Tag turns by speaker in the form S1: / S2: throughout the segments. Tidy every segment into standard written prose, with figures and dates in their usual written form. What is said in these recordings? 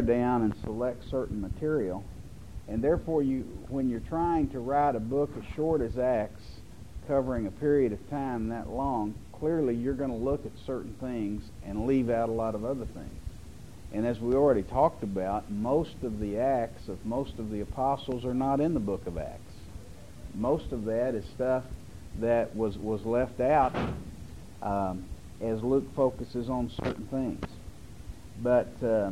S1: down and select certain material. And therefore, when you're trying to write a book as short as Acts, covering a period of time that long, clearly you're going to look at certain things and leave out a lot of other things. And as we already talked about, most of the Acts of most of the apostles are not in the book of Acts. Most of that is stuff that was left out as Luke focuses on certain things. But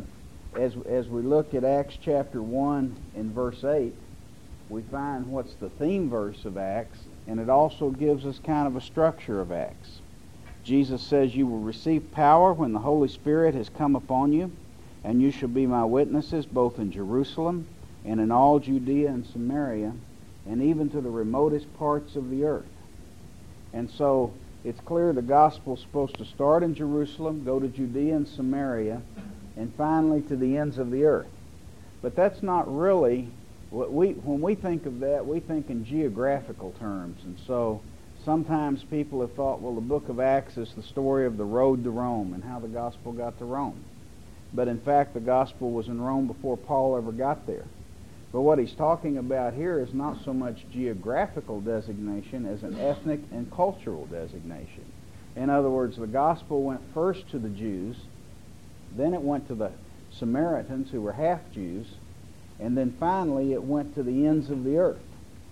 S1: as we look at Acts chapter 1 and verse 8, we find what's the theme verse of Acts, and it also gives us kind of a structure of Acts. Jesus says, "You will receive power when the Holy Spirit has come upon you, and you shall be my witnesses both in Jerusalem and in all Judea and Samaria, and even to the remotest parts of the earth." And so it's clear the gospel's supposed to start in Jerusalem, go to Judea and Samaria, and finally to the ends of the earth. But that's not really when we think of that, we think in geographical terms. And so sometimes people have thought, well, the book of Acts is the story of the road to Rome and how the gospel got to Rome. But in fact, the gospel was in Rome before Paul ever got there. But what he's talking about here is not so much geographical designation as an ethnic and cultural designation. In other words, the gospel went first to the Jews, then it went to the Samaritans, who were half Jews, and then finally it went to the ends of the earth.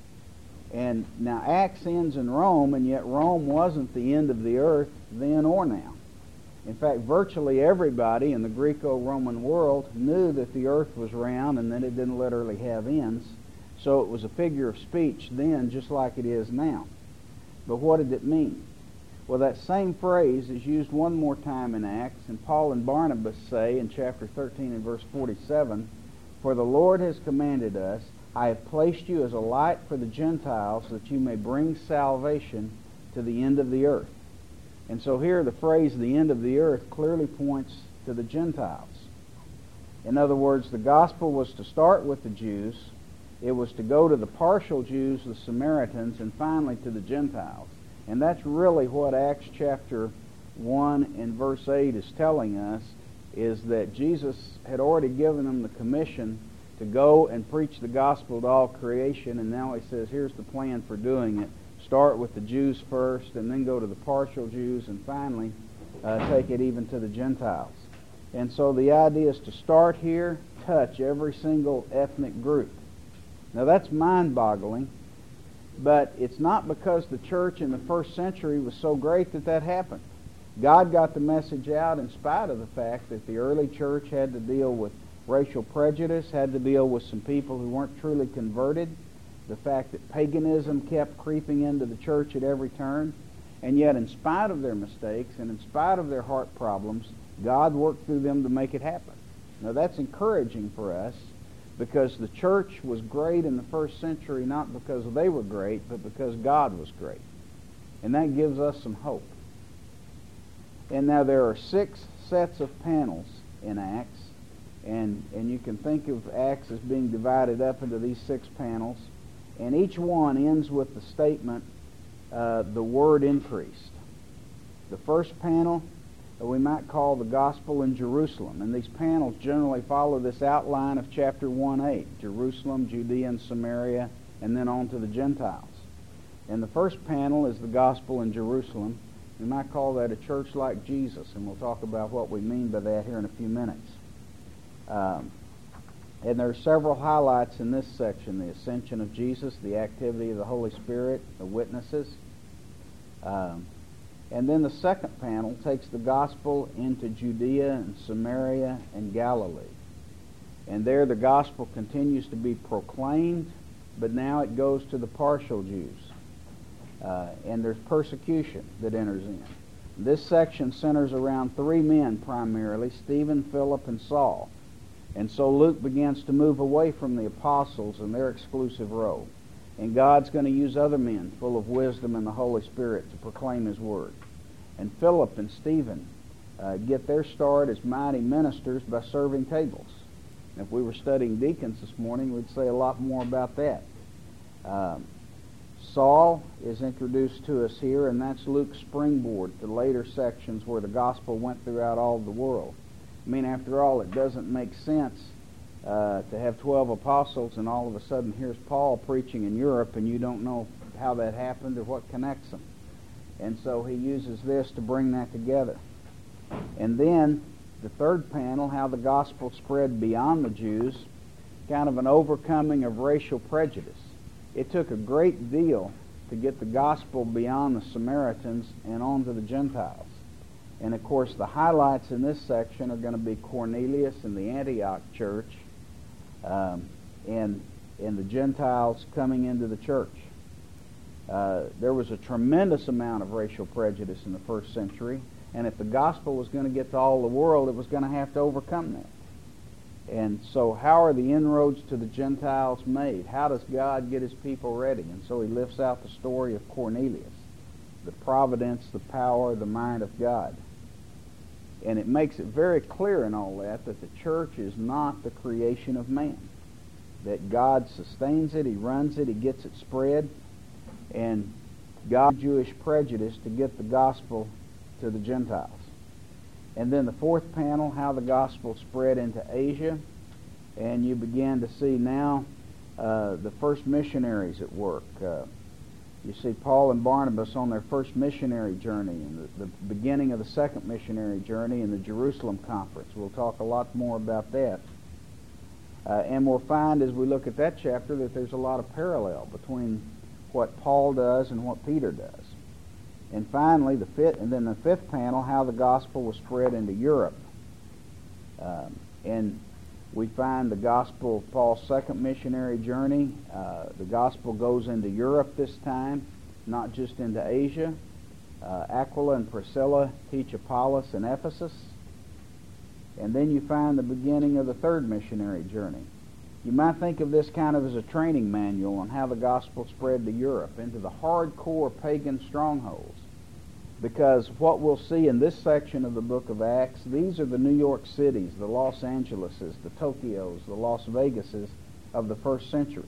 S1: And now Acts ends in Rome, and yet Rome wasn't the end of the earth then or now. In fact, virtually everybody in the Greco-Roman world knew that the earth was round and that it didn't literally have ends. So it was a figure of speech then, just like it is now. But what did it mean? Well, that same phrase is used one more time in Acts, and Paul and Barnabas say in chapter 13 and verse 47, "For the Lord has commanded us, I have placed you as a light for the Gentiles, that you may bring salvation to the end of the earth." And so here the phrase, the end of the earth, clearly points to the Gentiles. In other words, the gospel was to start with the Jews, it was to go to the partial Jews, the Samaritans, and finally to the Gentiles. And that's really what Acts chapter 1 and verse 8 is telling us, is that Jesus had already given them the commission to go and preach the gospel to all creation, and now he says, here's the plan for doing it. Start with the Jews first, and then go to the partial Jews, and finally take it even to the Gentiles. And so the idea is to start here, touch every single ethnic group. Now that's mind-boggling, but it's not because the church in the first century was so great that happened. God got the message out in spite of the fact that the early church had to deal with racial prejudice, had to deal with some people who weren't truly converted, the fact that paganism kept creeping into the church at every turn, and yet in spite of their mistakes and in spite of their heart problems, God worked through them to make it happen. Now that's encouraging for us, because the church was great in the first century not because they were great, but because God was great. And that gives us some hope. And now there are 6 sets of panels in Acts, and you can think of Acts as being divided up into these 6 panels. And each one ends with the statement, the word increased. The first panel we might call the gospel in Jerusalem. And these panels generally follow this outline of chapter 1:8, Jerusalem, Judea, and Samaria, and then on to the Gentiles. And the first panel is the gospel in Jerusalem. We might call that a church like Jesus, and we'll talk about what we mean by that here in a few minutes. And there are several highlights in this section: the ascension of Jesus, the activity of the Holy Spirit, the witnesses. And then the second panel takes the gospel into Judea and Samaria and Galilee. And there the gospel continues to be proclaimed, but now it goes to the partial Jews. And there's persecution that enters in. This section centers around 3 men primarily, Stephen, Philip, and Saul. And so Luke begins to move away from the apostles and their exclusive role. And God's going to use other men full of wisdom and the Holy Spirit to proclaim His Word. And Philip and Stephen get their start as mighty ministers by serving tables. If we were studying deacons this morning, we'd say a lot more about that. Saul is introduced to us here, and that's Luke's springboard to later sections where the gospel went throughout all of the world. I mean, after all, it doesn't make sense to have 12 apostles, and all of a sudden here's Paul preaching in Europe, and you don't know how that happened or what connects them. And so he uses this to bring that together. And then the third panel, how the gospel spread beyond the Jews, kind of an overcoming of racial prejudice. It took a great deal to get the gospel beyond the Samaritans and onto the Gentiles. And of course the highlights in this section are going to be Cornelius and the Antioch church, and the Gentiles coming into the church. There was a tremendous amount of racial prejudice in the first century, and if the gospel was going to get to all the world, it was going to have to overcome that. And so how are the inroads to the Gentiles made? How does God get his people ready? And so he lifts out the story of Cornelius, the providence, the power, the mind of God. And it makes it very clear in all that the church is not the creation of man, that God sustains it, he runs it, he gets it spread, and God Jewish prejudice to get the gospel to the Gentiles. And then the fourth panel, how the gospel spread into Asia, and you begin to see now the first missionaries at work. You see Paul and Barnabas on their first missionary journey, and the beginning of the second missionary journey in the Jerusalem conference. We'll talk a lot more about that. And we'll find as we look at that chapter that there's a lot of parallel between what Paul does and what Peter does. And finally, the fifth panel, how the gospel was spread into Europe. And we find the gospel of Paul's second missionary journey. The gospel goes into Europe this time, not just into Asia. Aquila and Priscilla teach Apollos in Ephesus. And then you find the beginning of the third missionary journey. You might think of this kind of as a training manual on how the gospel spread to Europe, into the hardcore pagan strongholds. Because what we'll see in this section of the book of Acts, these are the New York cities, the Los Angeleses, the Tokyos, the Las Vegases of the first century.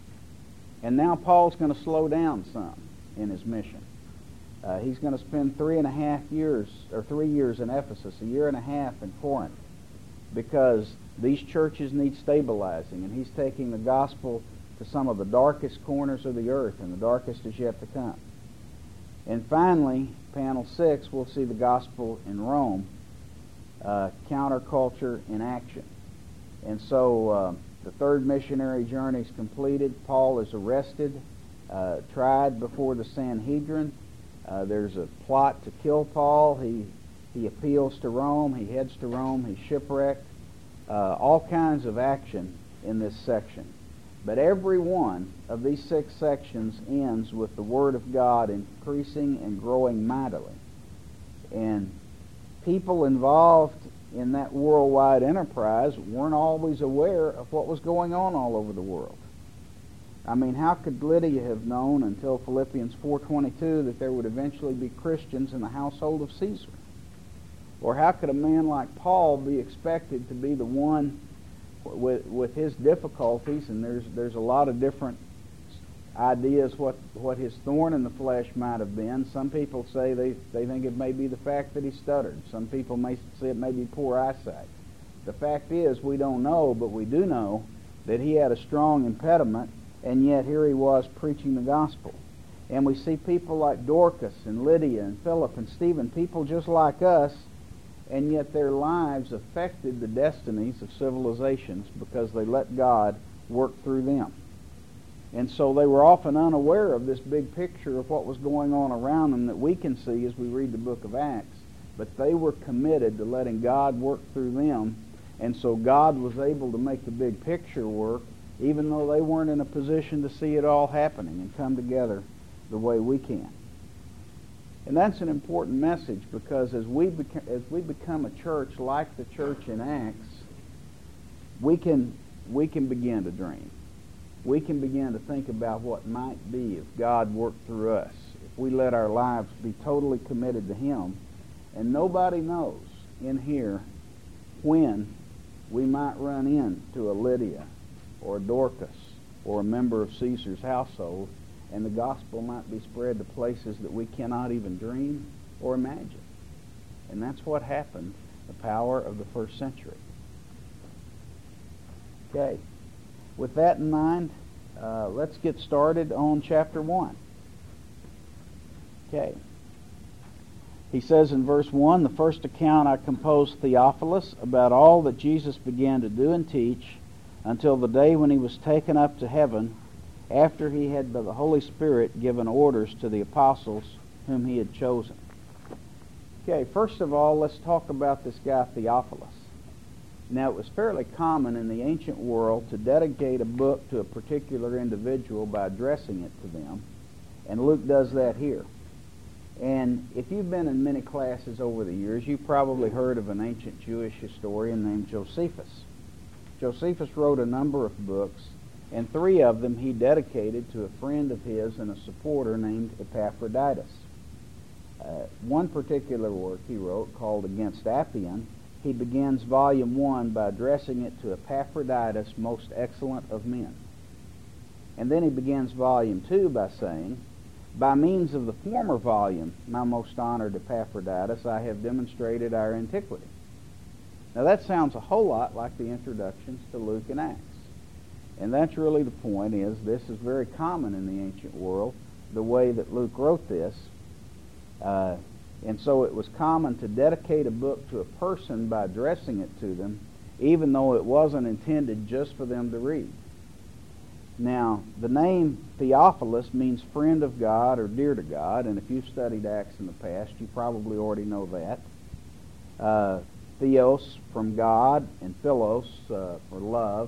S1: And now Paul's going to slow down some in his mission. He's going to spend 3 years in Ephesus, 1.5 years in Corinth, because these churches need stabilizing, and he's taking the gospel to some of the darkest corners of the earth, and the darkest is yet to come. And finally, panel 6, we'll see the gospel in Rome, counterculture in action. And so the third missionary journey is completed. Paul is arrested, tried before the Sanhedrin. There's a plot to kill Paul. He appeals to Rome. He heads to Rome. He's shipwrecked. All kinds of action in this section. But every one of these 6 sections ends with the Word of God increasing and growing mightily. And people involved in that worldwide enterprise weren't always aware of what was going on all over the world. I mean, how could Lydia have known until Philippians 4:22 that there would eventually be Christians in the household of Caesar? Or how could a man like Paul be expected to be the one with his difficulties? And there's a lot of different ideas what his thorn in the flesh might have been. Some people say they think it may be the fact that he stuttered. Some people may say it may be poor eyesight. The fact is, we don't know, but we do know that he had a strong impediment, and yet here he was preaching the gospel. And we see people like Dorcas and Lydia and Philip and Stephen, people just like us, and yet their lives affected the destinies of civilizations because they let God work through them. And so they were often unaware of this big picture of what was going on around them that we can see as we read the book of Acts. But they were committed to letting God work through them, and so God was able to make the big picture work, even though they weren't in a position to see it all happening and come together the way we can. And that's an important message, because as we become a church like the church in Acts, we can begin to dream. We can begin to think about what might be if God worked through us, if we let our lives be totally committed to Him. And nobody knows in here when we might run into a Lydia or a Dorcas or a member of Caesar's household, and the gospel might be spread to places that we cannot even dream or imagine. And that's what happened, the power of the first century. Okay. With that in mind, let's get started on chapter 1. Okay. He says in verse 1, "The first account I composed, Theophilus, about all that Jesus began to do and teach until the day when he was taken up to heaven, after he had by the Holy Spirit given orders to the apostles whom he had chosen." Okay, first of all, let's talk about this guy Theophilus. Now, it was fairly common in the ancient world to dedicate a book to a particular individual by addressing it to them, and Luke does that here. And if you've been in many classes over the years, you've probably heard of an ancient Jewish historian named Josephus. Josephus wrote a number of books, and 3 of them he dedicated to a friend of his and a supporter named Epaphroditus. One particular work he wrote, called Against Appian, he begins volume 1 by addressing it to Epaphroditus, most excellent of men. And then he begins volume 2 by saying, "By means of the former volume, my most honored Epaphroditus, I have demonstrated our antiquity." Now that sounds a whole lot like the introductions to Luke and Acts. And that's really the point, is this is very common in the ancient world, the way that Luke wrote this. And so it was common to dedicate a book to a person by addressing it to them, even though it wasn't intended just for them to read. Now, the name Theophilus means friend of God or dear to God, and if you've studied Acts in the past, you probably already know that. Theos, from God, and Philos, for love.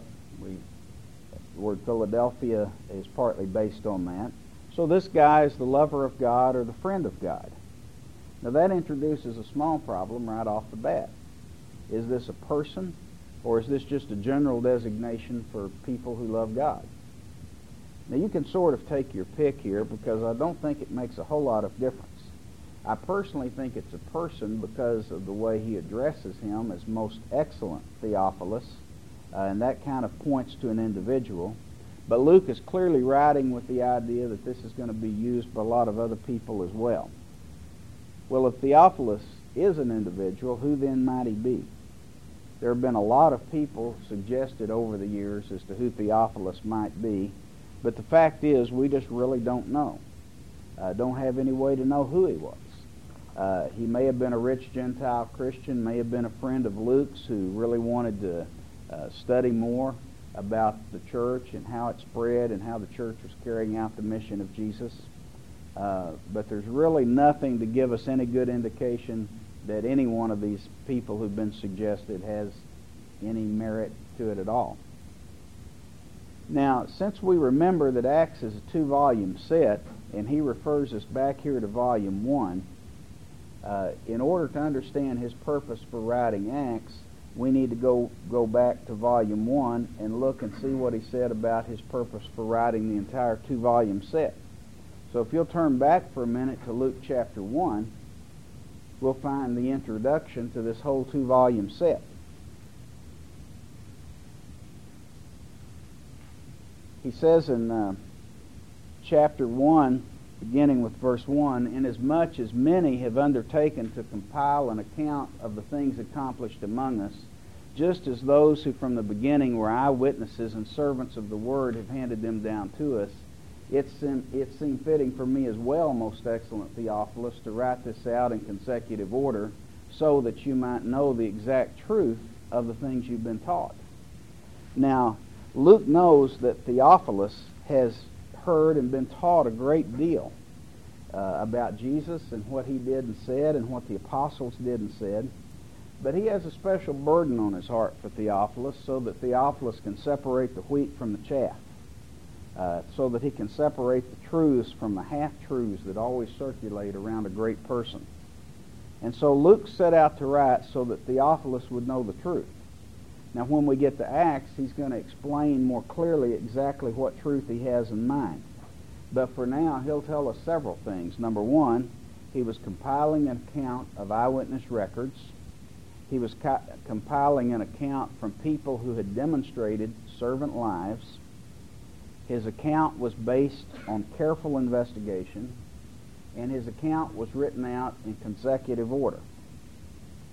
S1: The word Philadelphia is partly based on that. So this guy is the lover of God or the friend of God. Now that introduces a small problem right off the bat. Is this a person, or is this just a general designation for people who love God? Now you can sort of take your pick here, because I don't think it makes a whole lot of difference. I personally think it's a person because of the way he addresses him as most excellent Theophilus, and that kind of points to an individual. But Luke is clearly writing with the idea that this is going to be used by a lot of other people as well. Well, if Theophilus is an individual, who then might he be? There have been a lot of people suggested over the years as to who Theophilus might be, but the fact is we just really don't know. Don't have any way to know who he was. He may have been a rich Gentile Christian, may have been a friend of Luke's who really wanted to study more about the church and how it spread and how the church was carrying out the mission of Jesus. But there's really nothing to give us any good indication that any one of these people who've been suggested has any merit to it at all. Now, since we remember that Acts is a 2-volume set, and he refers us back here to volume 1, in order to understand his purpose for writing Acts, we need to go back to volume 1 and look and see what he said about his purpose for writing the entire 2-volume set. So if you'll turn back for a minute to Luke chapter 1, we'll find the introduction to this whole 2-volume set. He says in chapter 1, beginning with verse 1, "Inasmuch as many have undertaken to compile an account of the things accomplished among us, just as those who from the beginning were eyewitnesses and servants of the word have handed them down to us, it seemed fitting for me as well, most excellent Theophilus, to write this out in consecutive order, so that you might know the exact truth of the things you've been taught." Now, Luke knows that Theophilus has heard and been taught a great deal about Jesus and what he did and said and what the apostles did and said. But he has a special burden on his heart for Theophilus, so that Theophilus can separate the wheat from the chaff, so that he can separate the truths from the half-truths that always circulate around a great person. And so Luke set out to write so that Theophilus would know the truth. Now, when we get to Acts, he's going to explain more clearly exactly what truth he has in mind. But for now, he'll tell us several things. Number one, he was compiling an account of eyewitness records. He was compiling an account from people who had demonstrated servant lives. His account was based on careful investigation, and his account was written out in consecutive order.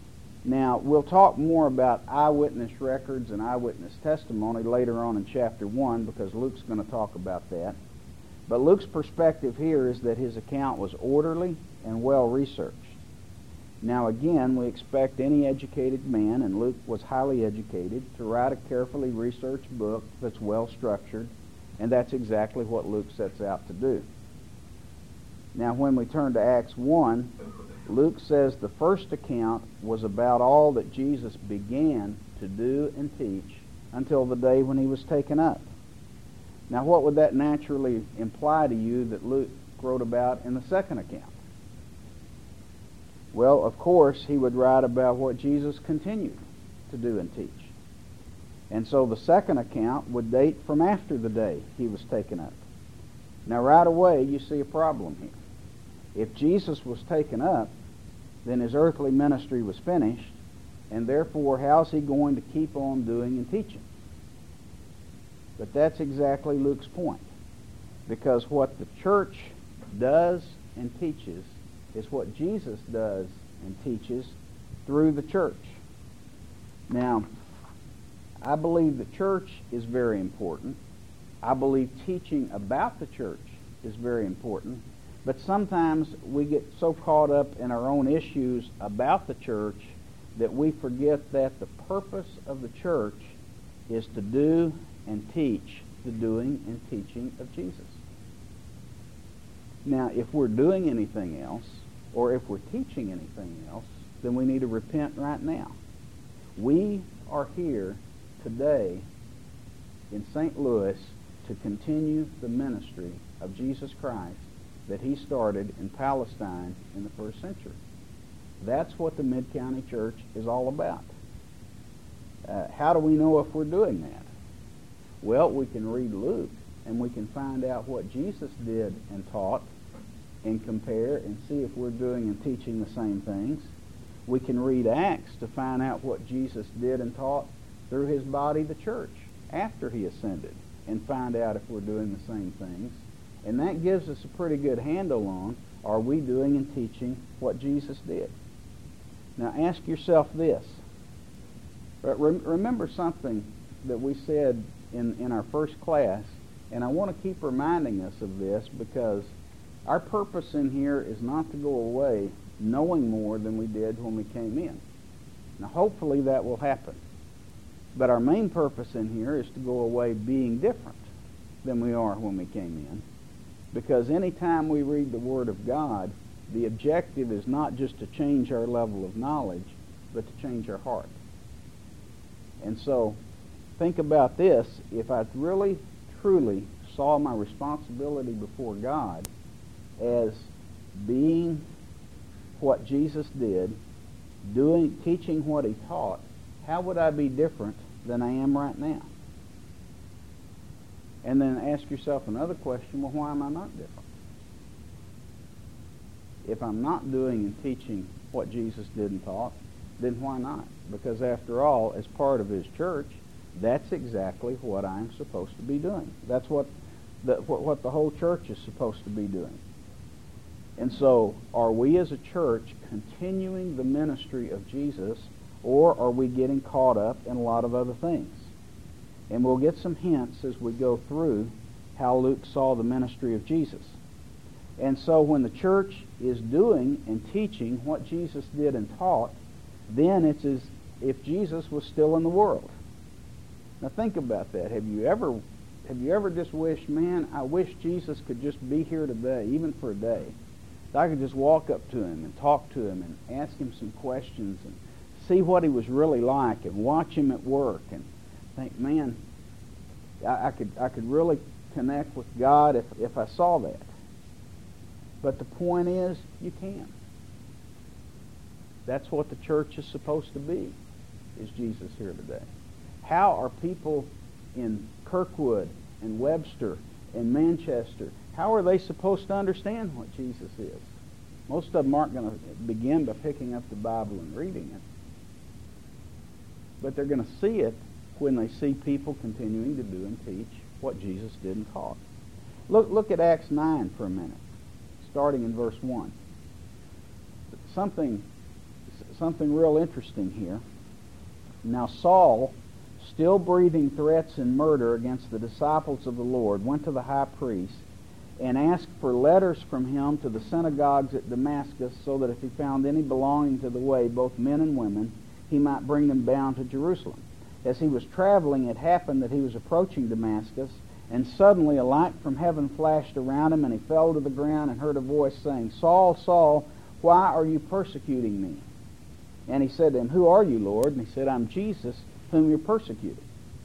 S1: Now, we'll talk more about eyewitness records and eyewitness testimony later on in chapter 1 because Luke's going to talk about that. But Luke's perspective here is that his account was orderly and well researched. Now again, we expect any educated man, and Luke was highly educated, to write a carefully researched book that's well structured, and that's exactly what Luke sets out to do. Now when we turn to Acts 1, Luke says the first account was about all that Jesus began to do and teach until the day when he was taken up. Now what would that naturally imply to you that Luke wrote about in the second account? Well, of course, he would write about what Jesus continued to do and teach. And so the second account would date from after the day he was taken up. Now right away you see a problem here. If Jesus was taken up, then his earthly ministry was finished, and therefore how's he going to keep on doing and teaching? But that's exactly Luke's point, because what the church does and teaches is what Jesus does and teaches through the church. Now, I believe the church is very important. I believe teaching about the church is very important. But sometimes we get so caught up in our own issues about the church that we forget that the purpose of the church is to do and teach the doing and teaching of Jesus. Now, if we're doing anything else, or if we're teaching anything else, then we need to repent right now. We are here today in St. Louis to continue the ministry of Jesus Christ that he started in Palestine in the first century. That's what the Mid-County Church is all about. How do we know if we're doing that? Well, we can read Luke and we can find out what Jesus did and taught and compare and see if we're doing and teaching the same things. We can read Acts to find out what Jesus did and taught through his body, the church, after he ascended, and find out if we're doing the same things. And that gives us a pretty good handle on, are we doing and teaching what Jesus did? Now ask yourself this. Remember something that we said in our first class, and I want to keep reminding us of this because our purpose in here is not to go away knowing more than we did when we came in. Now hopefully that will happen. But our main purpose in here is to go away being different than we are when we came in. Because any time we read the Word of God, the objective is not just to change our level of knowledge, but to change our heart. And so, think about this. If I really, truly saw my responsibility before God as being what Jesus did, doing, teaching what he taught, how would I be different than I am right now? And then ask yourself another question, well, why am I not different? If I'm not doing and teaching what Jesus did and taught, then why not? Because after all, as part of his church, that's exactly what I'm supposed to be doing. That's what the whole church is supposed to be doing. And so, are we as a church continuing the ministry of Jesus, or are we getting caught up in a lot of other things? And we'll get some hints as we go through how Luke saw the ministry of Jesus. And so when the church is doing and teaching what Jesus did and taught, then it's as if Jesus was still in the world. Now think about that. Have you ever just wished, man, I wish Jesus could just be here today, even for a day. That I could just walk up to him and talk to him and ask him some questions and see what he was really like and watch him at work and think, man, I could really connect with God if I saw that. But the point is, you can't. That's what the church is supposed to be, is Jesus here today. How are people in Kirkwood and Webster and Manchester, how are they supposed to understand what Jesus is? Most of them aren't going to begin by picking up the Bible and reading it. But they're going to see it when they see people continuing to do and teach what Jesus did and taught. Look at Acts 9 for a minute, starting in verse 1. something real interesting here. Now Saul, still breathing threats and murder against the disciples of the Lord, went to the high priest and asked for letters from him to the synagogues at Damascus, so that if he found any belonging to the way, both men and women, he might bring them bound to Jerusalem. As he was traveling, it happened that he was approaching Damascus, and suddenly a light from heaven flashed around him, and he fell to the ground and heard a voice saying, Saul, Saul, why are you persecuting me? And he said to him, Who are you, Lord? And he said, I'm Jesus, whom you're persecuting.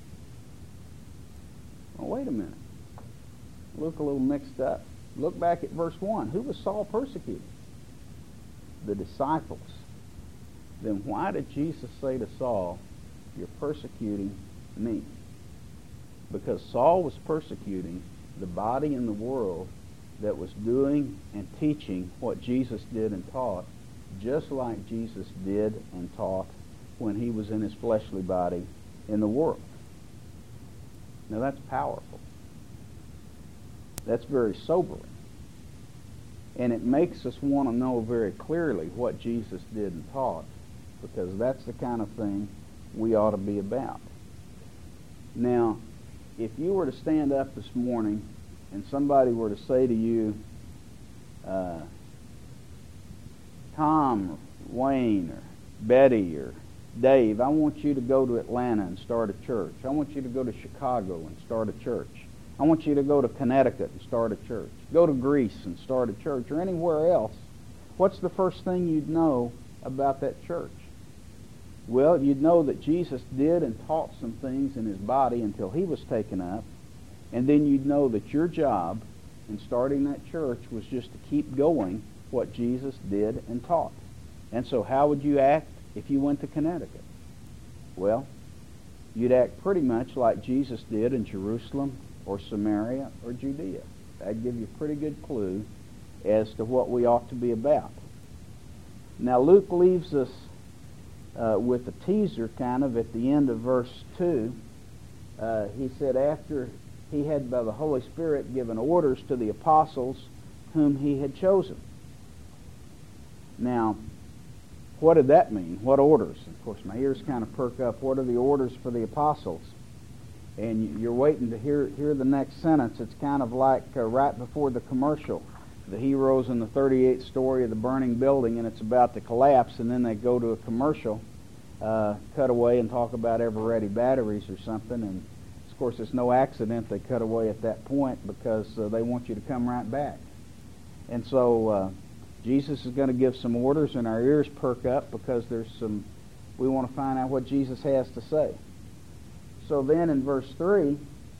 S1: Well, wait a minute. Look a little mixed up. Look back at verse 1. Who was Saul persecuting? The disciples. Then why did Jesus say to Saul, You're persecuting me? Because Saul was persecuting the body in the world that was doing and teaching what Jesus did and taught, just like Jesus did and taught when he was in his fleshly body in the world. Now that's powerful. That's very sobering. And it makes us want to know very clearly what Jesus did and taught, because that's the kind of thing we ought to be about. Now, if you were to stand up this morning and somebody were to say to you, Tom or Wayne or Betty or Dave, I want you to go to Atlanta and start a church. I want you to go to Chicago and start a church. I want you to go to Connecticut and start a church. Go to Greece and start a church, or anywhere else. What's the first thing you'd know about that church? Well, you'd know that Jesus did and taught some things in his body until he was taken up, and then you'd know that your job in starting that church was just to keep going what Jesus did and taught. And so how would you act if you went to Connecticut? Well, you'd act pretty much like Jesus did in Jerusalem or Samaria or Judea. That'd give you a pretty good clue as to what we ought to be about. Now Luke leaves us with a teaser kind of at the end of verse 2. He said, after he had by the Holy Spirit given orders to the apostles whom he had chosen. Now, what did that mean? What orders? Of course, my ears kind of perk up. What are the orders for the apostles? And you're waiting to hear the next sentence. It's kind of like right before the commercial. The hero's in the 38th story of the burning building, and it's about to collapse, and then they go to a commercial, cut away and talk about ever-ready batteries or something. And, of course, it's no accident they cut away at that point, because they want you to come right back. And so Jesus is going to give some orders, and our ears perk up because we want to find out what Jesus has to say. So then in verse 3,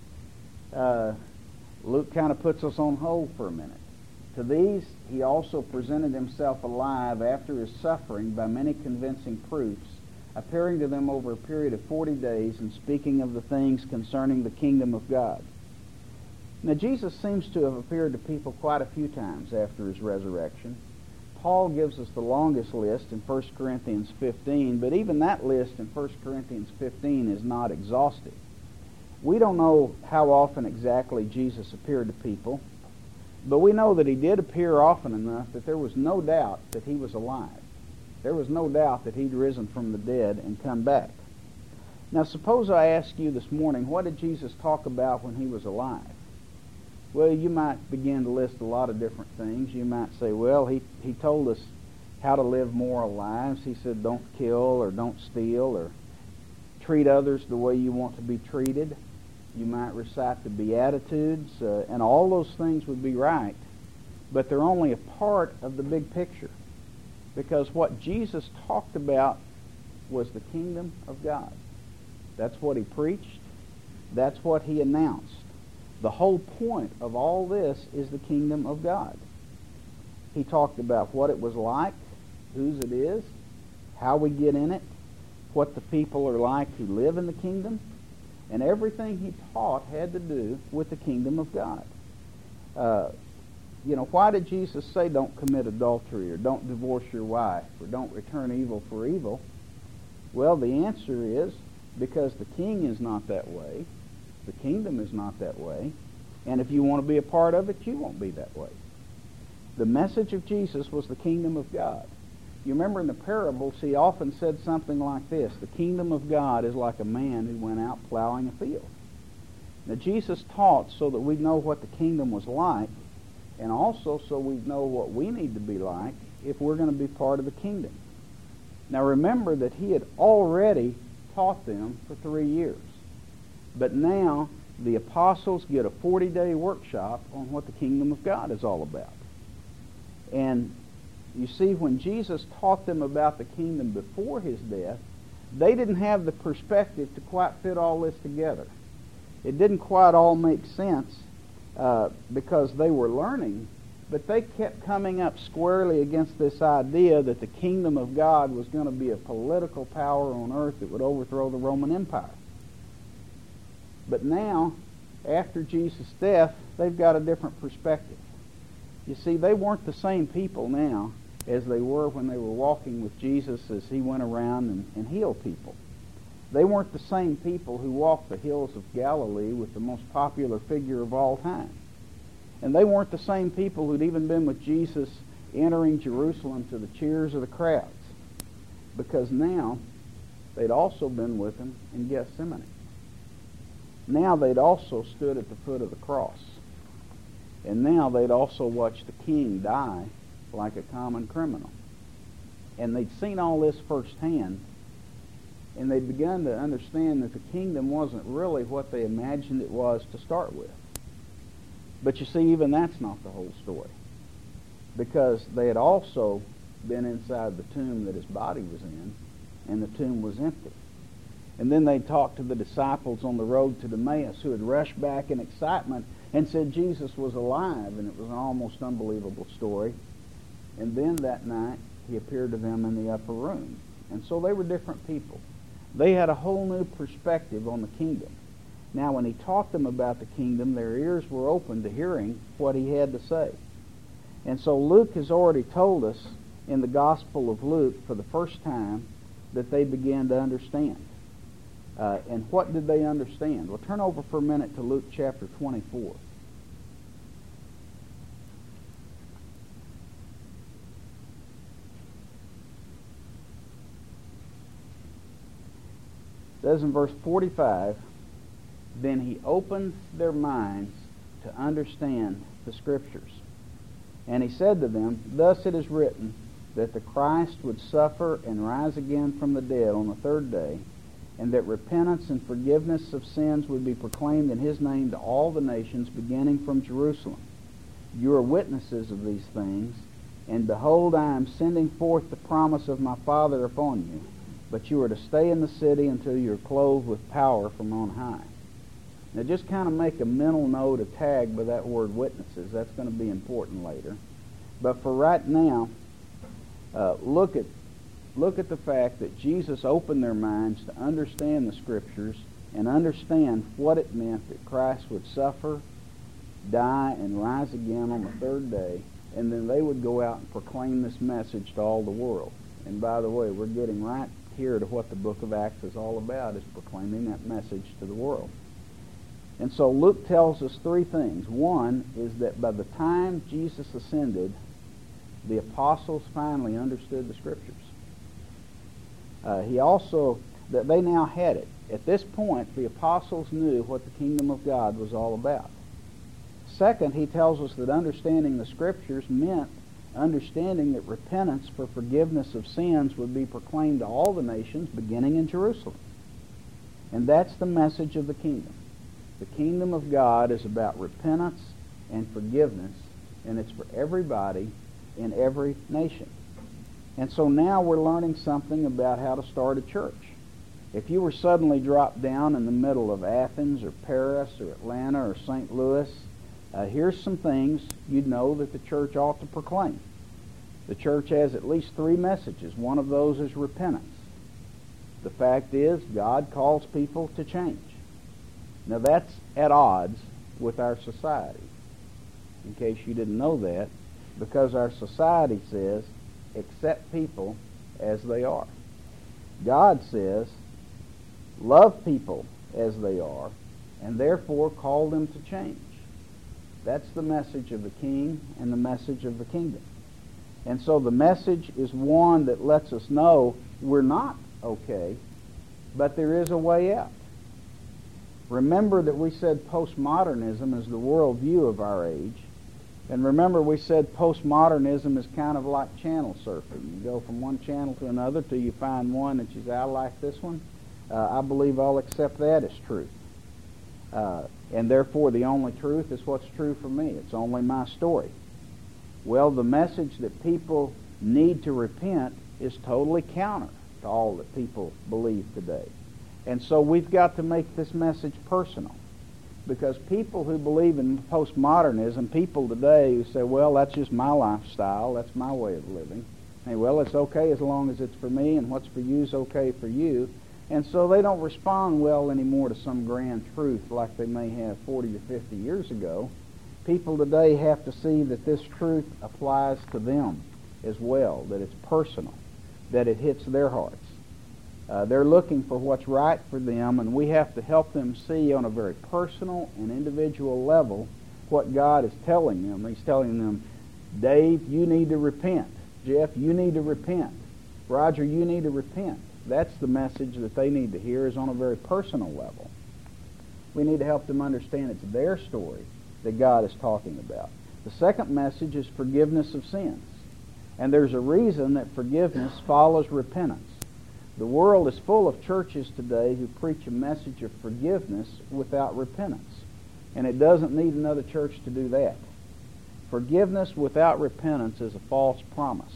S1: Luke kind of puts us on hold for a minute. To these he also presented himself alive after his suffering by many convincing proofs, appearing to them over a period of 40 days and speaking of the things concerning the kingdom of God. Now Jesus seems to have appeared to people quite a few times after his resurrection. Paul gives us the longest list in 1 Corinthians 15, but even that list in 1 Corinthians 15 is not exhaustive. We don't know how often exactly Jesus appeared to people, but we know that he did appear often enough that there was no doubt that he was alive. There was no doubt that he'd risen from the dead and come back. Now suppose I ask you this morning, what did Jesus talk about when he was alive? Well, you might begin to list a lot of different things. You might say, well, he told us how to live moral lives. He said don't kill or don't steal or treat others the way you want to be treated. You might recite the Beatitudes, and all those things would be right, but they're only a part of the big picture, because what Jesus talked about was the kingdom of God. That's what he preached. That's what he announced. The whole point of all this is the kingdom of God. He talked about what it was like, whose it is, how we get in it, what the people are like who live in the kingdom, and everything he taught had to do with the kingdom of God. Why did Jesus say don't commit adultery or don't divorce your wife or don't return evil for evil? Well, the answer is because the king is not that way. The kingdom is not that way. And if you want to be a part of it, you won't be that way. The message of Jesus was the kingdom of God. you remember in the parables, he often said something like this: the kingdom of God is like a man who went out plowing a field. Now, Jesus taught so that we know what the kingdom was like, and also so we know what we need to be like if we're going to be part of the kingdom. Now, remember that he had already taught them for 3 years. But now the apostles get a 40-day workshop on what the kingdom of God is all about. And you see, when Jesus taught them about the kingdom before his death, they didn't have the perspective to quite fit all this together. It didn't quite all make sense because they were learning, but they kept coming up squarely against this idea that the kingdom of God was going to be a political power on earth that would overthrow the Roman Empire. But now, after Jesus' death, they've got a different perspective. You see, they weren't the same people now as they were when they were walking with Jesus as he went around and healed people. They weren't the same people who walked the hills of Galilee with the most popular figure of all time. And they weren't the same people who'd even been with Jesus entering Jerusalem to the cheers of the crowds. Because now, they'd also been with him in Gethsemane. Now they'd also stood at the foot of the cross. And now they'd also watched the king die like a common criminal. And they'd seen all this firsthand, and they'd begun to understand that the kingdom wasn't really what they imagined it was to start with. But you see, even that's not the whole story. Because they had also been inside the tomb that his body was in, and the tomb was empty. And then they talked to the disciples on the road to Emmaus, who had rushed back in excitement and said Jesus was alive, and it was an almost unbelievable story. And then that night, he appeared to them in the upper room. And so they were different people. They had a whole new perspective on the kingdom. Now, when he taught them about the kingdom, their ears were open to hearing what he had to say. And so Luke has already told us in the Gospel of Luke for the first time that they began to understand. And what did they understand? Well, turn over for a minute to Luke chapter 24. It says in verse 45, "Then he opened their minds to understand the Scriptures. And he said to them, Thus it is written, that the Christ would suffer and rise again from the dead on the third day, and that repentance and forgiveness of sins would be proclaimed in his name to all the nations, beginning from Jerusalem. You are witnesses of these things, and behold, I am sending forth the promise of my Father upon you, but you are to stay in the city until you are clothed with power from on high." Now just kind of make a mental note, a tag by that word witnesses. That's going to be important later. But for right now, look at the fact that Jesus opened their minds to understand the Scriptures and understand what it meant that Christ would suffer, die, and rise again on the third day, and then they would go out and proclaim this message to all the world. And by the way, we're getting right here to what the book of Acts is all about, is proclaiming that message to the world. And so Luke tells us three things. One is that by the time Jesus ascended, the apostles finally understood the Scriptures. He also, that they now had it. At this point, the apostles knew what the kingdom of God was all about. Second, he tells us that understanding the Scriptures meant understanding that repentance for forgiveness of sins would be proclaimed to all the nations, beginning in Jerusalem. And that's the message of the kingdom. The kingdom of God is about repentance and forgiveness, and it's for everybody in every nation. And so now we're learning something about how to start a church. If you were suddenly dropped down in the middle of Athens or Paris or Atlanta or St. Louis, here's some things you'd know that the church ought to proclaim. The church has at least three messages. One of those is repentance. The fact is, God calls people to change. Now that's at odds with our society, in case you didn't know that, because our society says, accept people as they are. God says, love people as they are, and therefore call them to change. That's the message of the King and the message of the kingdom. And so the message is one that lets us know we're not okay, but there is a way out. Remember that we said postmodernism is the worldview of our age. And remember we said postmodernism is kind of like channel surfing. You go from one channel to another till you find one that you say, I like this one. I believe I'll accept that as truth. And therefore the only truth is what's true for me. It's only my story. Well, the message that people need to repent is totally counter to all that people believe today. And so we've got to make this message personal. Because people who believe in postmodernism, people today who say, well, that's just my lifestyle, that's my way of living. And well, it's okay as long as it's for me, and what's for you is okay for you. And so they don't respond well anymore to some grand truth like they may have 40 to 50 years ago. People today have to see that this truth applies to them as well, that it's personal, that it hits their hearts. They're looking for what's right for them, and we have to help them see on a very personal and individual level what God is telling them. He's telling them, Dave, you need to repent. Jeff, you need to repent. Roger, you need to repent. That's the message that they need to hear, is on a very personal level. We need to help them understand it's their story that God is talking about. The second message is forgiveness of sins. And there's a reason that forgiveness follows repentance. The world is full of churches today who preach a message of forgiveness without repentance. And it doesn't need another church to do that. Forgiveness without repentance is a false promise.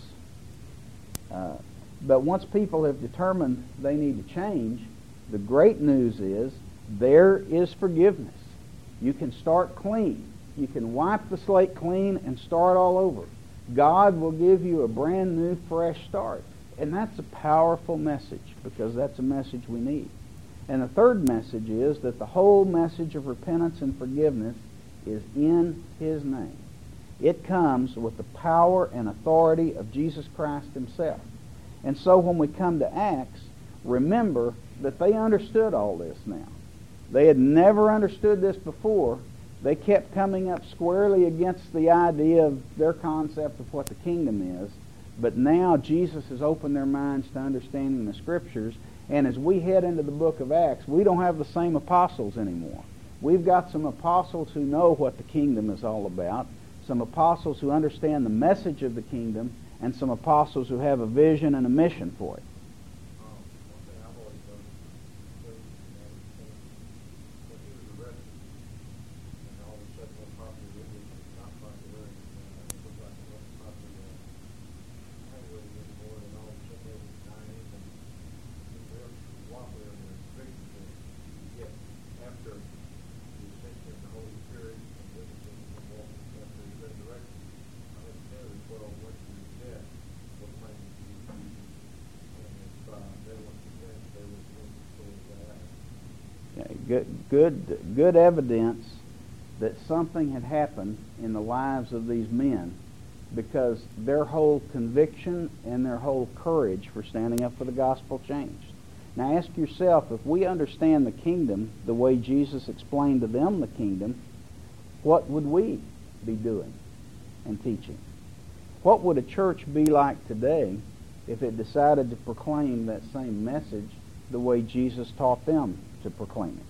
S1: But once people have determined they need to change, the great news is there is forgiveness. You can start clean. You can wipe the slate clean and start all over. God will give you a brand new, fresh start. And that's a powerful message, because that's a message we need. And the third message is that the whole message of repentance and forgiveness is in His name. It comes with the power and authority of Jesus Christ Himself. And so when we come to Acts, remember that they understood all this now. They had never understood this before. They kept coming up squarely against the idea of their concept of what the kingdom is. But now Jesus has opened their minds to understanding the Scriptures. And as we head into the book of Acts, we don't have the same apostles anymore. We've got some apostles who know what the kingdom is all about, some apostles who understand the message of the kingdom, and some apostles who have a vision and a mission for it. Good evidence that something had happened in the lives of these men, because their whole conviction and their whole courage for standing up for the gospel changed. Now ask yourself, if we understand the kingdom the way Jesus explained to them the kingdom, what would we be doing and teaching? What would a church be like today if it decided to proclaim that same message the way Jesus taught them to proclaim it?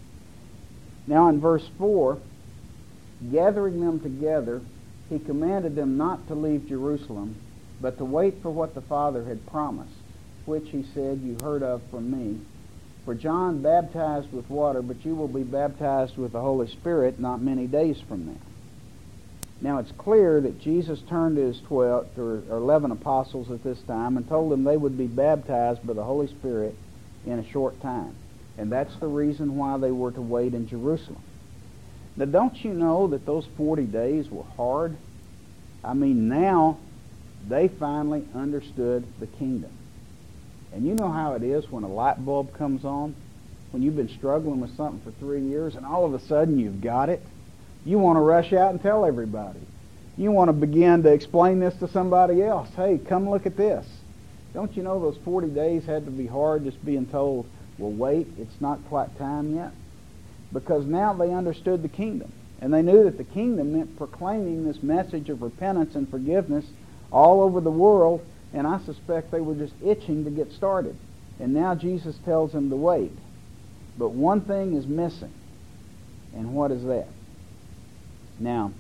S1: Now in verse 4, gathering them together, He commanded them not to leave Jerusalem, but to wait for what the Father had promised, which He said, you heard of from me. For John baptized with water, but you will be baptized with the Holy Spirit not many days from now. Now it's clear that Jesus turned to His 11 apostles at this time and told them they would be baptized by the Holy Spirit in a short time. And that's the reason why they were to wait in Jerusalem. Now, don't you know that those 40 days were hard? I mean, now they finally understood the kingdom. And you know how it is when a light bulb comes on, when you've been struggling with something for 3 years and all of a sudden you've got it. You want to rush out and tell everybody. You want to begin to explain this to somebody else. Hey, come look at this. Don't you know those 40 days had to be hard, just being told, well, wait, it's not quite time yet? Because now they understood the kingdom. And they knew that the kingdom meant proclaiming this message of repentance and forgiveness all over the world, and I suspect they were just itching to get started. And now Jesus tells them to wait. But one thing is missing. And what is that? Now,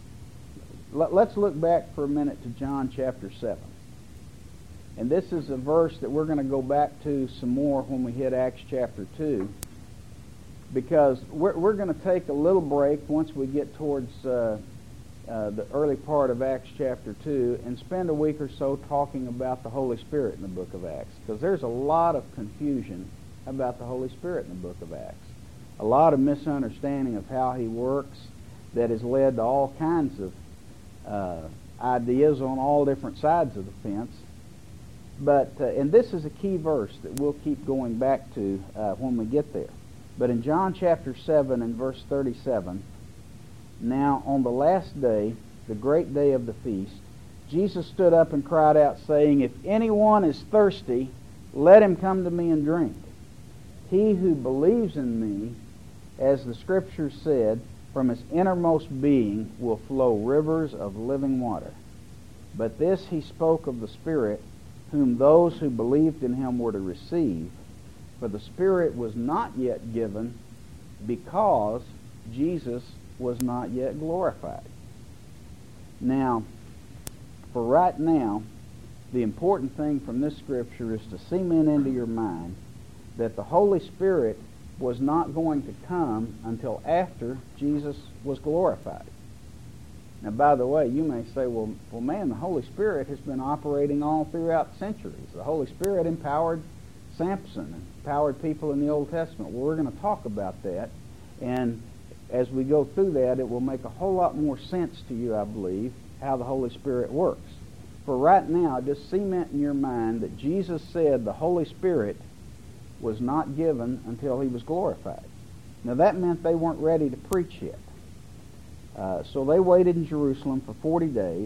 S1: let's look back for a minute to John chapter 7. And this is a verse that we're going to go back to some more when we hit Acts chapter 2. Because we're going to take a little break once we get towards the early part of Acts chapter 2 and spend a week or so talking about the Holy Spirit in the book of Acts. Because there's a lot of confusion about the Holy Spirit in the book of Acts. A lot of misunderstanding of how He works that has led to all kinds of ideas on all different sides of the fence. But and this is a key verse that we'll keep going back to when we get there. But in John chapter 7 and verse 37, now on the last day, the great day of the feast, Jesus stood up and cried out, saying, "If anyone is thirsty, let him come to me and drink. He who believes in me, as the Scripture said, from his innermost being will flow rivers of living water." But this he spoke of the Spirit, whom those who believed in him were to receive. For the Spirit was not yet given, because Jesus was not yet glorified. Now, for right now, the important thing from this Scripture is to cement into your mind that the Holy Spirit was not going to come until after Jesus was glorified. Now, by the way, you may say, well, man, the Holy Spirit has been operating all throughout centuries. The Holy Spirit empowered Samson and empowered people in the Old Testament. Well, we're going to talk about that, and as we go through that, it will make a whole lot more sense to you, I believe, how the Holy Spirit works. For right now, just cement in your mind that Jesus said the Holy Spirit was not given until He was glorified. Now, that meant they weren't ready to preach yet. So they waited in Jerusalem for 40 days.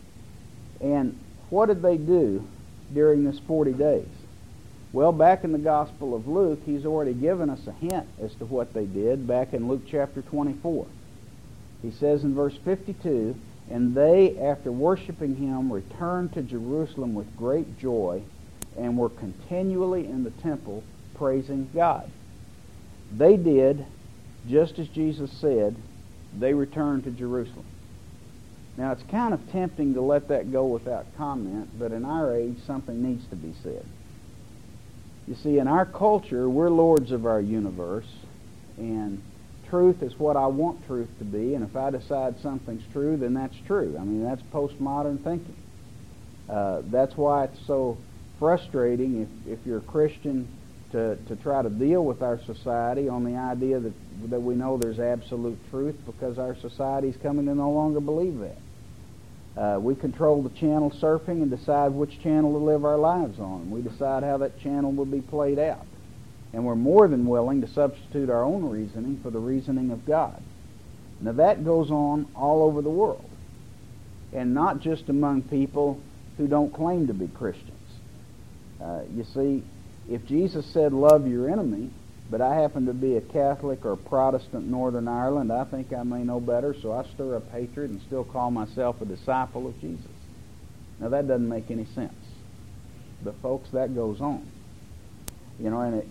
S1: And what did they do during this 40 days? Well, back in the Gospel of Luke, he's already given us a hint as to what they did back in Luke chapter 24. He says in verse 52, "And they, after worshiping Him, returned to Jerusalem with great joy and were continually in the temple praising God." They did just as Jesus said. They returned to Jerusalem. Now, it's kind of tempting to let that go without comment, but in our age, something needs to be said. You see, in our culture, we're lords of our universe, and truth is what I want truth to be, and if I decide something's true, then that's true. I mean, that's postmodern thinking. That's why it's so frustrating if you're a Christian to try to deal with our society on the idea that we know there's absolute truth, because our society's coming to no longer believe that. We control the channel surfing and decide which channel to live our lives on. We decide how that channel will be played out. And we're more than willing to substitute our own reasoning for the reasoning of God. Now, that goes on all over the world, and not just among people who don't claim to be Christians. You see, if Jesus said, "Love your enemy," but I happen to be a Catholic or a Protestant in Northern Ireland, I think I may know better, so I stir up hatred and still call myself a disciple of Jesus. Now, that doesn't make any sense. But, folks, that goes on. You know,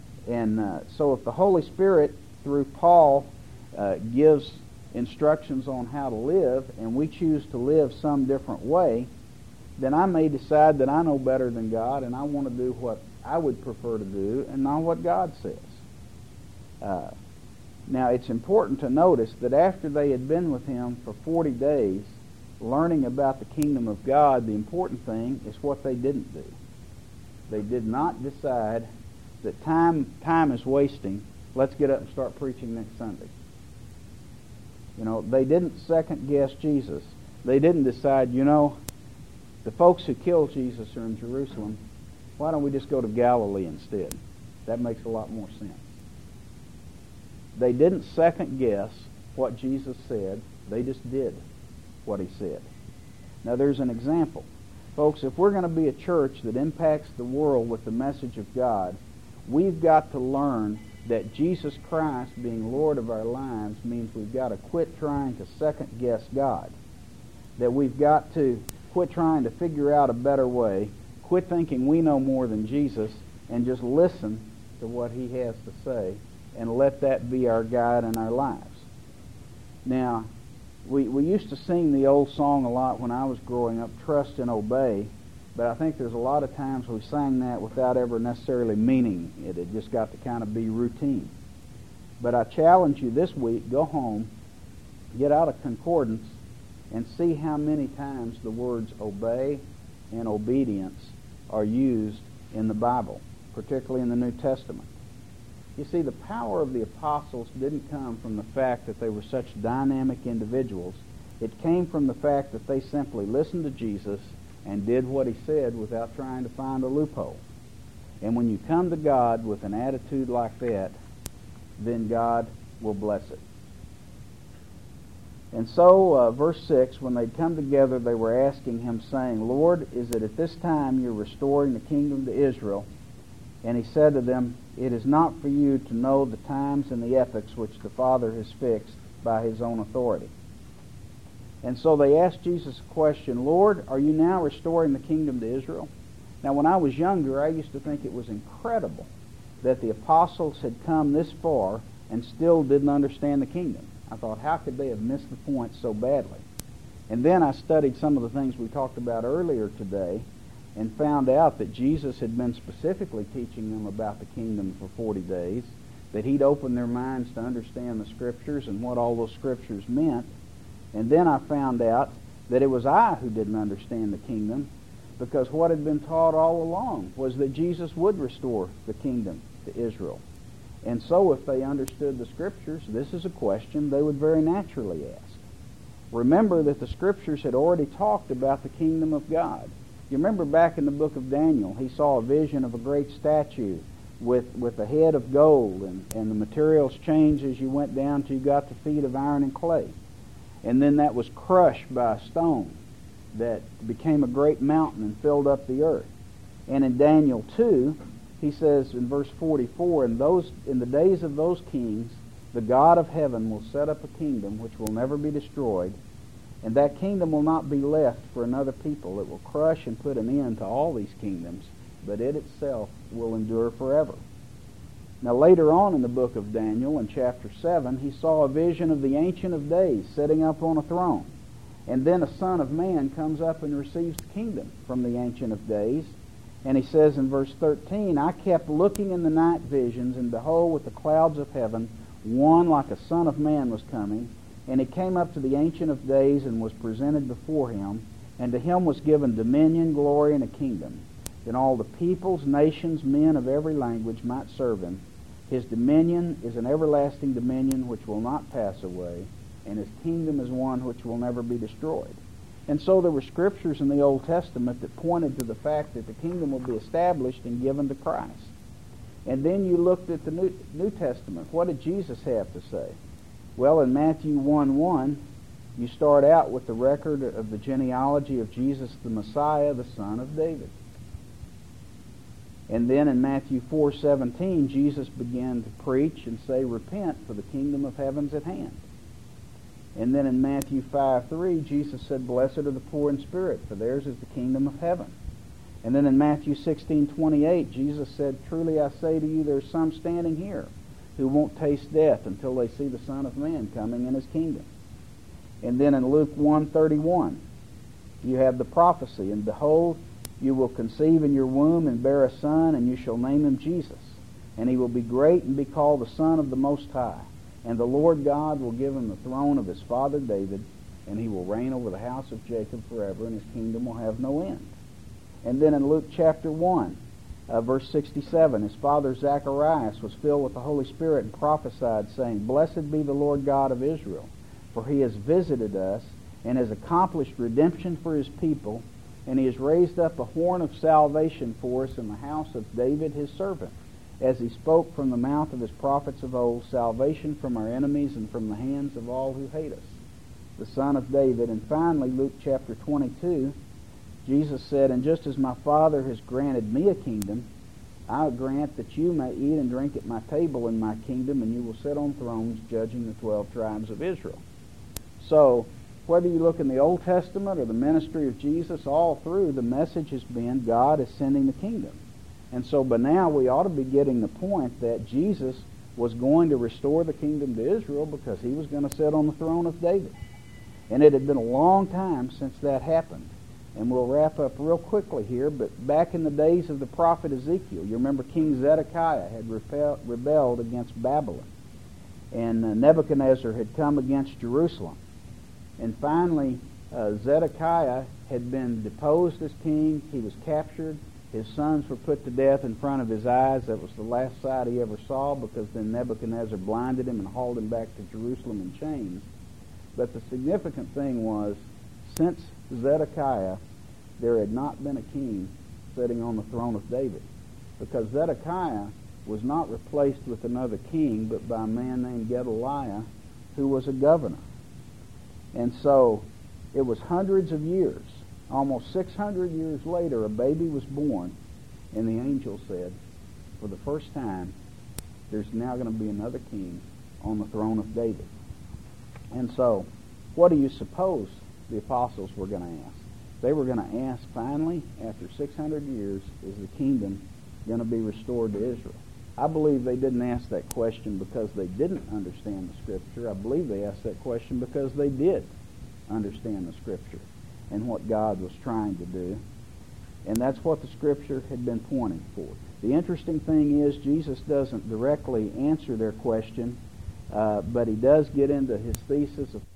S1: so if the Holy Spirit, through Paul, gives instructions on how to live, and we choose to live some different way, then I may decide that I know better than God, and I want to do what I would prefer to do and not what God says. Now, it's important to notice that after they had been with Him for 40 days, learning about the kingdom of God, the important thing is what they didn't do. They did not decide that time is wasting. Let's get up and start preaching next Sunday. You know, they didn't second guess Jesus. They didn't decide, the folks who killed Jesus are in Jerusalem. Why don't we just go to Galilee instead? That makes a lot more sense. They didn't second guess what Jesus said. They just did what He said. Now, there's an example. Folks, if we're going to be a church that impacts the world with the message of God, we've got to learn that Jesus Christ being Lord of our lives means we've got to quit trying to second guess God. That we've got to quit trying to figure out a better way, quit thinking we know more than Jesus, and just listen to what he has to say, and let that be our guide in our lives. Now, we used to sing the old song a lot when I was growing up, Trust and Obey, but I think there's a lot of times we sang that without ever necessarily meaning it. It just got to kind of be routine. But I challenge you this week, go home, get out a concordance, and see how many times the words obey and obedience are used in the Bible, particularly in the New Testament. You see, the power of the apostles didn't come from the fact that they were such dynamic individuals. It came from the fact that they simply listened to Jesus and did what he said without trying to find a loophole. And when you come to God with an attitude like that, then God will bless it. And so, verse 6, when they'd come together, they were asking him, saying, Lord, is it at this time you're restoring the kingdom to Israel? And he said to them, It is not for you to know the times and the epochs which the Father has fixed by his own authority. And so they asked Jesus a question, Lord, are you now restoring the kingdom to Israel? Now, when I was younger, I used to think it was incredible that the apostles had come this far and still didn't understand the kingdom. I thought, how could they have missed the point so badly? And then I studied some of the things we talked about earlier today and found out that Jesus had been specifically teaching them about the kingdom for 40 days, that he'd opened their minds to understand the Scriptures and what all those Scriptures meant. And then I found out that it was I who didn't understand the kingdom, because what had been taught all along was that Jesus would restore the kingdom to Israel. And so if they understood the Scriptures, this is a question they would very naturally ask. Remember that the Scriptures had already talked about the kingdom of God. You remember back in the book of Daniel, he saw a vision of a great statue with a head of gold, and the materials changed as you went down till you got to feet of iron and clay. And then that was crushed by a stone that became a great mountain and filled up the earth. And in Daniel 2, he says in verse 44, in the days of those kings, the God of heaven will set up a kingdom which will never be destroyed, and that kingdom will not be left for another people. It will crush and put an end to all these kingdoms, but it itself will endure forever. Now later on in the book of Daniel, in chapter 7, he saw a vision of the Ancient of Days sitting up on a throne. And then a Son of Man comes up and receives the kingdom from the Ancient of Days. And he says in verse 13, I kept looking in the night visions, and behold, with the clouds of heaven, one like a Son of Man was coming. And he came up to the Ancient of Days and was presented before him. And to him was given dominion, glory, and a kingdom. Then all the peoples, nations, men of every language might serve him. His dominion is an everlasting dominion which will not pass away, and his kingdom is one which will never be destroyed. And so there were Scriptures in the Old Testament that pointed to the fact that the kingdom will be established and given to Christ. And then you looked at the New Testament. What did Jesus have to say? Well, in Matthew 1:1, you start out with the record of the genealogy of Jesus the Messiah, the son of David. And then in Matthew 4:17, Jesus began to preach and say, Repent, for the kingdom of heaven's at hand. And then in Matthew 5:3, Jesus said, Blessed are the poor in spirit, for theirs is the kingdom of heaven. And then in Matthew 16:28, Jesus said, Truly I say to you, there are some standing here who won't taste death until they see the Son of Man coming in his kingdom. And then in Luke 1:31, you have the prophecy, And behold, you will conceive in your womb and bear a son, and you shall name him Jesus. And he will be great and be called the Son of the Most High. And the Lord God will give him the throne of his father David, and he will reign over the house of Jacob forever, and his kingdom will have no end. And then in Luke chapter 1, verse 67, his father Zacharias was filled with the Holy Spirit and prophesied, saying, Blessed be the Lord God of Israel, for he has visited us and has accomplished redemption for his people, and he has raised up a horn of salvation for us in the house of David his servant, as he spoke from the mouth of his prophets of old, salvation from our enemies and from the hands of all who hate us, the Son of David. And finally, Luke chapter 22, Jesus said, And just as my Father has granted me a kingdom, I grant that you may eat and drink at my table in my kingdom, and you will sit on thrones judging the 12 tribes of Israel. So, whether you look in the Old Testament or the ministry of Jesus, all through, the message has been God is sending the kingdom. And so by now we ought to be getting the point that Jesus was going to restore the kingdom to Israel because he was going to sit on the throne of David. And it had been a long time since that happened. And we'll wrap up real quickly here, but back in the days of the prophet Ezekiel, you remember King Zedekiah had rebelled against Babylon. And Nebuchadnezzar had come against Jerusalem. And finally, Zedekiah had been deposed as king. He was captured. His sons were put to death in front of his eyes. That was the last sight he ever saw, because then Nebuchadnezzar blinded him and hauled him back to Jerusalem in chains. But the significant thing was, since Zedekiah, there had not been a king sitting on the throne of David, because Zedekiah was not replaced with another king, but by a man named Gedaliah, who was a governor. And so it was hundreds of years, almost 600 years later, a baby was born, and the angel said, for the first time, there's now going to be another king on the throne of David. And so, what do you suppose the apostles were going to ask? They were going to ask, finally, after 600 years, is the kingdom going to be restored to Israel? I believe they didn't ask that question because they didn't understand the Scripture. I believe they asked that question because they did understand the Scripture and what God was trying to do. And that's what the Scripture had been pointing for. The interesting thing is, Jesus doesn't directly answer their question, but he does get into his thesis of